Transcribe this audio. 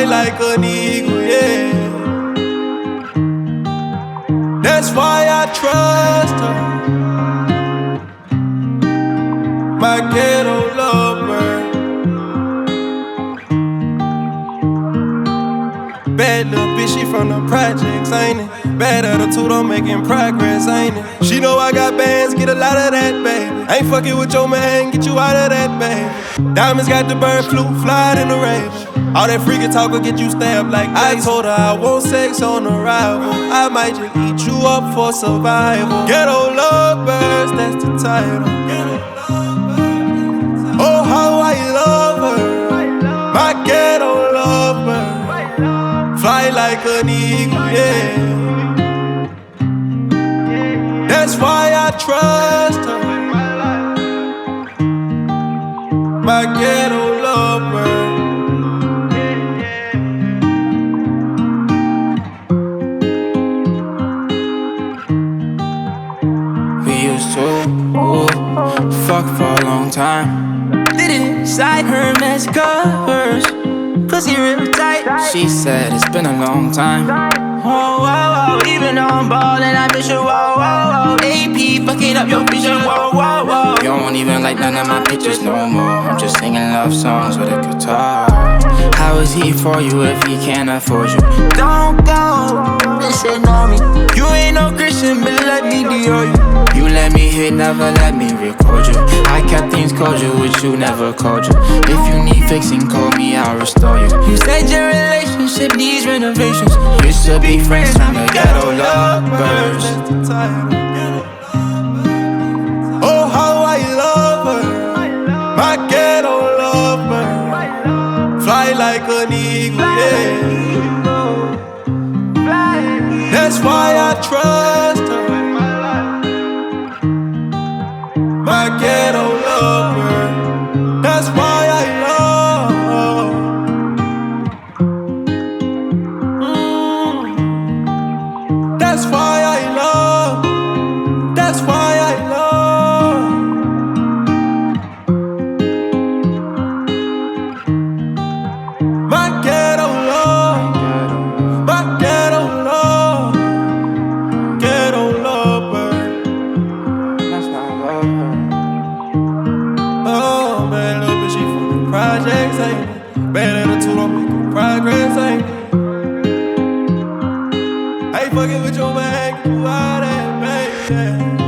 Fly like an eagle, yeah. That's why I trust her. My ghetto lover. Bad little bitch, she from the projects, ain't it? Bad attitude, I'm making progress, ain't it? She know I got bands, get a lot of that, baby. Ain't fucking with your man, get you out of that, baby. Diamonds got the bird flu, fly in the rain. All that freaking talk will get you stabbed like I told her I want sex on arrival. I might just eat you up for survival. Ghetto lovers, that's the title. Oh, how I love her. My ghetto lover. Fly like an eagle, yeah. That's why I trust her. My ghetto lover. We used to fuck for a long time. Did it inside her mess covers. Pussy real tight. She said it's been a long time. Whoa, whoa, whoa. Even though I'm ballin', I miss you. Whoa, whoa, whoa. AP fucking up your vision. Whoa, whoa, whoa. You don't even like none of my pictures no more. I'm just singing love songs with a guitar. How is he for you if he can't afford you? Don't go, just ignore me. You ain't no Christian, but let me do you. You let me hit, never let me record you. I kept things cordial with you, never called you. If you need fixing, call me, I'll restore you. You said your relationship needs renovations. Used to be friends, I'm the ghetto lovers. Oh, how I love her. My ghetto lover. Fly like an eagle, yeah. That's why I trust her. My ghetto lover. That's why I love her. That's why I love. That's why I love. My ghetto love. My ghetto love. Ghetto lover. That's why I love her. Oh, bad little bitch, she from the projects, ain't it? Bad attitude, I'm making progress, ain't it? I ain't fucking with your man, get you out of that, baby.